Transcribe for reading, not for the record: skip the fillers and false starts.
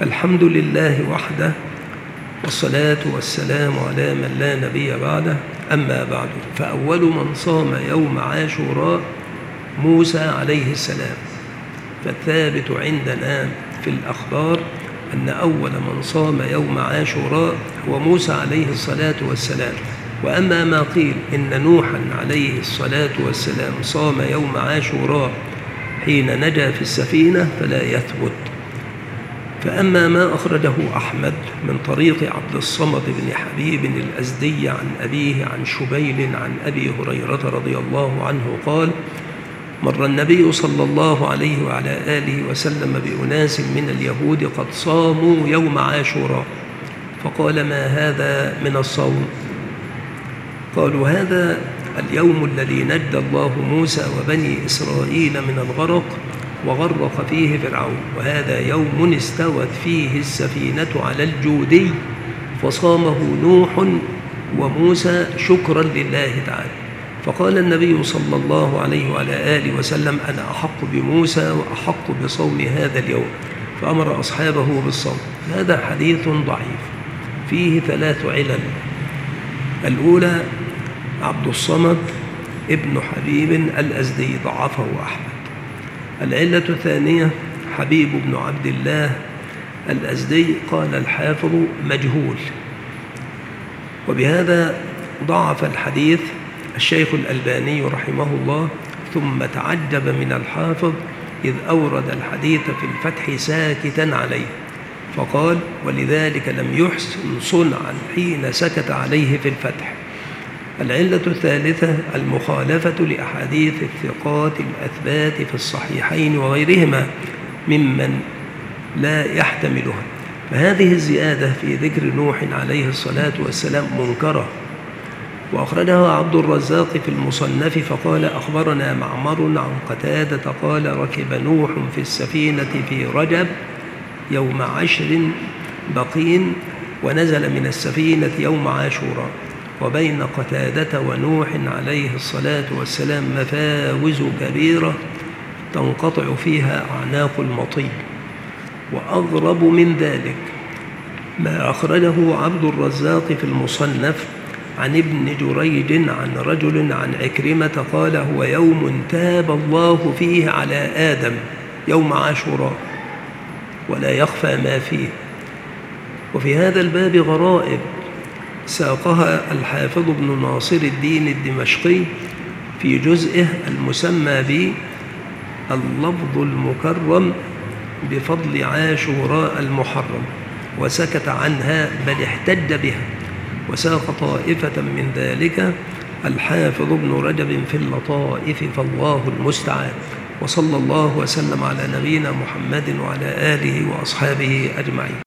الحمد لله وحده، والصلاة والسلام على من لا نبي بعده. أما بعد، فأول من صام يوم عاشوراء موسى عليه السلام، فالثابت عندنا في الأخبار أن أول من صام يوم عاشوراء هو موسى عليه الصلاة والسلام. وأما ما قيل إن نوحا عليه الصلاة والسلام صام يوم عاشوراء حين نجا في السفينة فلا يثبت. فأما ما أخرجه أحمد من طريق عبد الصمد بن حبيب الأزدي عن أبيه عن شبيل عن أبي هريرة رضي الله عنه قال: مر النبي صلى الله عليه وعلى آله وسلم بأناس من اليهود قد صاموا يوم عاشوراء، فقال: ما هذا من الصوم؟ قالوا: هذا اليوم الذي نجى الله موسى وبني إسرائيل من الغرق وغرق فيه فرعون، وهذا يوم استوت فيه السفينة على الجودي فصامه نوح وموسى شكرا لله تعالى. فقال النبي صلى الله عليه وعلى آله وسلم: أنا أحق بموسى وأحق بصوم هذا اليوم، فأمر أصحابه بالصوم. هذا حديث ضعيف فيه 3 علل. الأولى عبد الصمد ابن حبيب الأزدي ضعفه أحمد. العلة الثانية حبيب بن عبد الله الأزدي قال الحافظ مجهول، وبهذا ضعف الحديث الشيخ الألباني رحمه الله، ثم تعجب من الحافظ إذ أورد الحديث في الفتح ساكتا عليه، فقال: ولذلك لم يحسن صنعا حين سكت عليه في الفتح. العلة الثالثة المخالفة لأحاديث الثقات الأثبات في الصحيحين وغيرهما ممن لا يحتملها، فهذه الزيادة في ذكر نوح عليه الصلاة والسلام منكرة. وأخرجها عبد الرزاق في المصنف فقال: أخبرنا معمر عن قتادة قال: ركب نوح في السفينة في رجب يوم 10 بقين، ونزل من السفينة يوم عاشوراء، وبين قتادة ونوح عليه الصلاة والسلام مفاوز كبيرة تنقطع فيها أعناق المطي. وأغرب من ذلك ما أخرجه عبد الرزاق في المصنف عن ابن جريج عن رجل عن عكرمة قال: هو يوم تاب الله فيه على آدم يوم عاشوراء، ولا يخفى ما فيه. وفي هذا الباب غرائب ساقها الحافظ ابن ناصر الدين الدمشقي في جزئه المسمى باللفظ المكرم بفضل عاشوراء المحرم، وسكت عنها بل احتج بها، وساق طائفة من ذلك الحافظ ابن رجب في اللطائف، فالله المستعان. وصلى الله وسلم على نبينا محمد وعلى آله وأصحابه أجمعين.